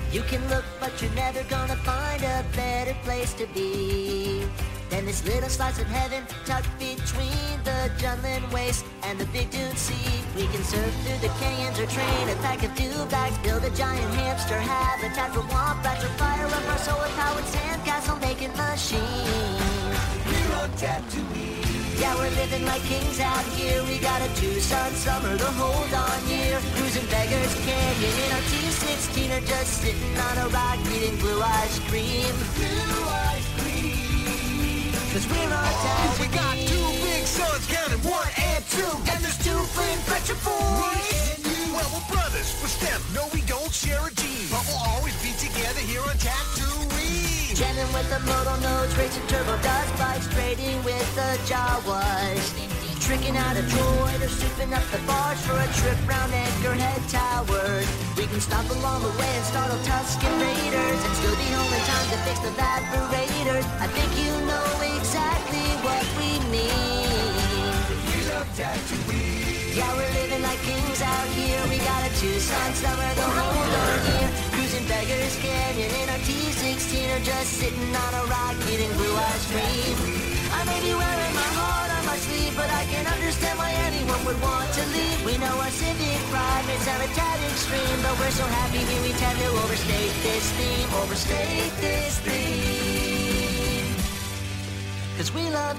You can look, but you're never gonna find a better place to be than this little slice of heaven tucked between the Jutland Waste and the Big Dune Sea. We can surf through the canyons or train a pack of dewbacks, build a giant hamster habitat for wombats, or fire up our solar-powered sandcastle making machines. We're on Tatooine. Yeah, we're living like kings out here. We got a Tucson summer to hold on year. Cruising Beggars Canyon in our T16, or just sitting on a rock eating blue ice cream. Blue ice cream. 'Cause we're on Tatooine. We got two big suns, counting 1 and 2. And there's two flame fetcher boys. Me and you, well, we're brothers. We're STEM. No, we don't share a gene, but we'll always be together here on Tatooine. Jamming with the modal nodes, racing turbo dust bikes, trading with the Jawas. Tricking out a droid or souping up the bars for a trip round Anchorhead Towers. We can stop along the way and startle Tusken Raiders, and still be home in time to fix the evaporators. I think you know exactly what we mean. We love Tatooine. Yeah, we're living like kings out here. We got a Tucson summer to hold on here. Cruising Beggars Canyon in our T16, or just sitting on a rock eating blue ice cream. I may be wearing my heart on my sleeve, but I can understand why anyone would want to leave. We know our civic pride may sound a tad extreme, but we're so happy here we tend to overstate this theme. Overstate this theme. 'Cause we love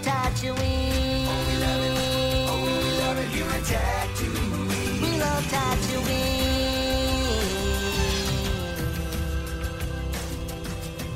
Tatooine. Oh, we love it here in Tatooine. We love Tatooine.